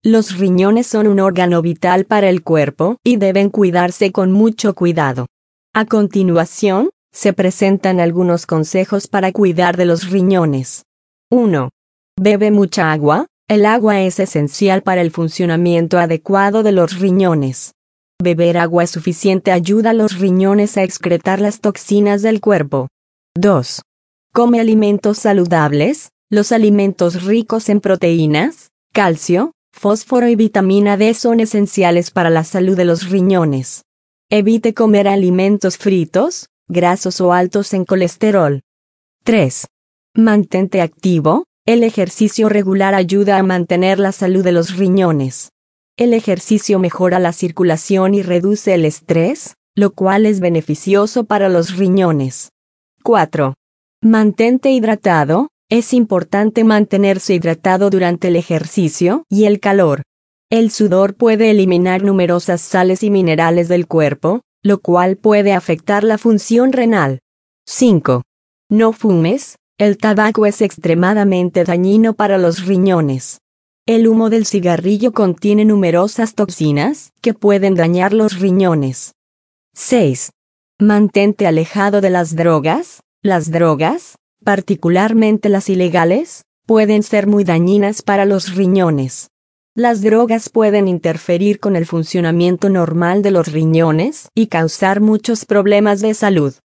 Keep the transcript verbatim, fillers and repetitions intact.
Los riñones son un órgano vital para el cuerpo y deben cuidarse con mucho cuidado. A continuación, se presentan algunos consejos para cuidar de los riñones. uno. Bebe mucha agua. El agua es esencial para el funcionamiento adecuado de los riñones. Beber agua suficiente ayuda a los riñones a excretar las toxinas del cuerpo. dos. Come alimentos saludables. Los alimentos ricos en proteínas, calcio, fósforo y vitamina D son esenciales para la salud de los riñones. Evite comer alimentos fritos, grasos o altos en colesterol. tres. Mantente activo. El ejercicio regular ayuda a mantener la salud de los riñones. El ejercicio mejora la circulación y reduce el estrés, lo cual es beneficioso para los riñones. cuatro. Mantente hidratado. Es importante mantenerse hidratado durante el ejercicio y el calor. El sudor puede eliminar numerosas sales y minerales del cuerpo, lo cual puede afectar la función renal. cinco. No fumes. El tabaco es extremadamente dañino para los riñones. El humo del cigarrillo contiene numerosas toxinas que pueden dañar los riñones. seis. Mantente alejado de las drogas. Las drogas, particularmente las ilegales, pueden ser muy dañinas para los riñones. Las drogas pueden interferir con el funcionamiento normal de los riñones y causar muchos problemas de salud.